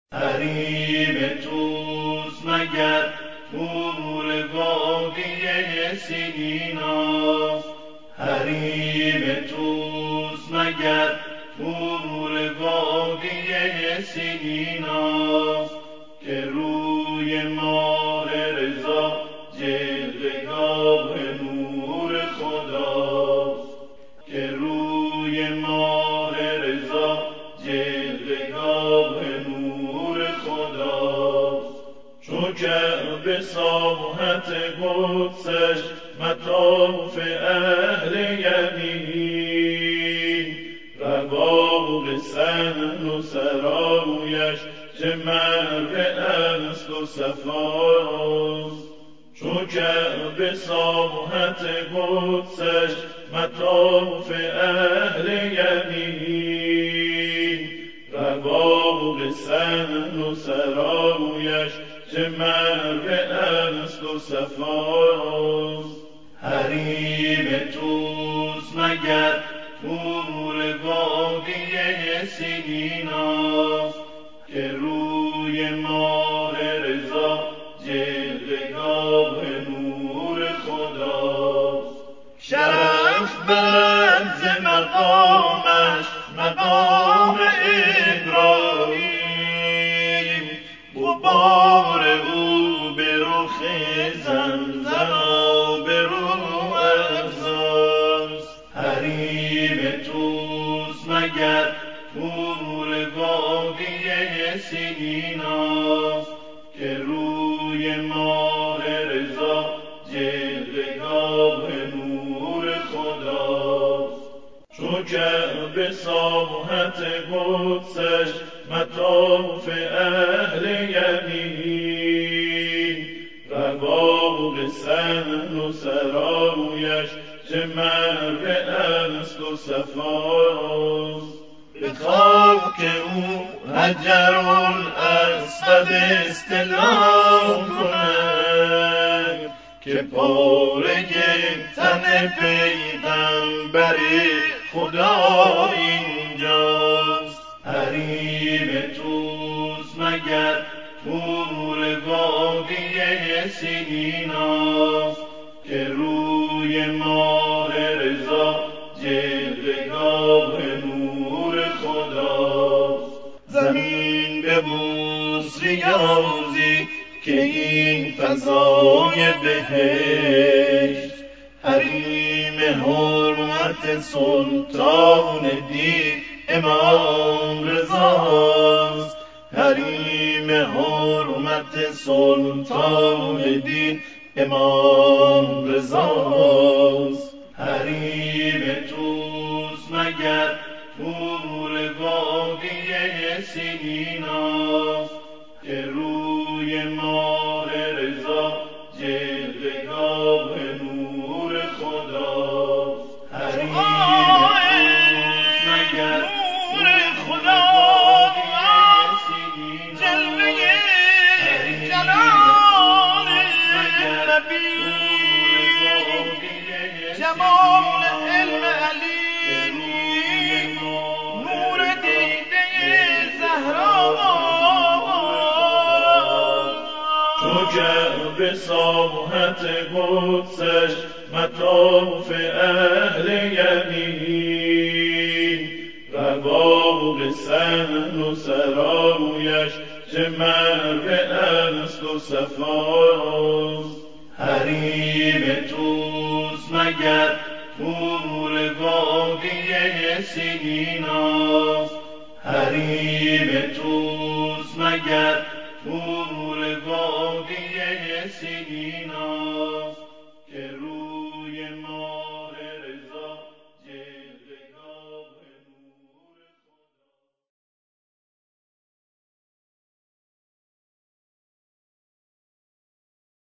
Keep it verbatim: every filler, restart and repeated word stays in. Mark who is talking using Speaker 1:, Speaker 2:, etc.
Speaker 1: حریم توست مگر طور وادی سیناست، حریم توست مگر طور وادی سیناست، که روی ماه رضا جلوه‌گاه نور خداست، که روی ماه رضا جلوه‌گاه نور خداست. چو کعبه ساحت قدسش مطاف اهل یمین، رواق صحن و سرایش چه مروه است و صفاست. چو کعبه ساحت قدسش مطاف اهل یمین، رواق صحن و سرایش چه مروه است و صفاست. حریم توست مگر طور وادی سیناست، که روی ماه رضا جلوه‌گاه نور خداست. شرف برد ز مقامش مقام ابراهیم، غبار او به رخ زمزم آبرو افزاست. حریم توست مگر طور وادی سیناست، که روی ماه رضا جلوه‌گاه نور خداست. چو کعبه ساحت قدسش مطاف اهل یمین، رواق صحن و سرایش چه مروه است و صفاست. به خاک او حجرالاسود استلام کنند، که پاره تن پیغمبر خدا اینجاست. حریم توست مگر طور وادی سیناست، که روی ماه رضا جلوه‌گاه نور خداست. زمین ببوس ریاضی که این فضای بهشت، حریم حرمت سلطان دین امام رضاست. حریم حرمت سلطان دین امام رضاست. حریم توست مگر طور وادی سیناست، که روی ماه رضا جلوه‌گاه نور خداست. حریم توست مگر نور خدا جلوه جلال نبی، جمال علم علی، نور دیده زهرا. چو کعبه ساحت قدسش مطاف اهل یمین، رواق صحن و سرایش چه مروه است و صفاست. حریم توست مگر طور وادی سیناست، حریم توست مگر طور وادی سیناست.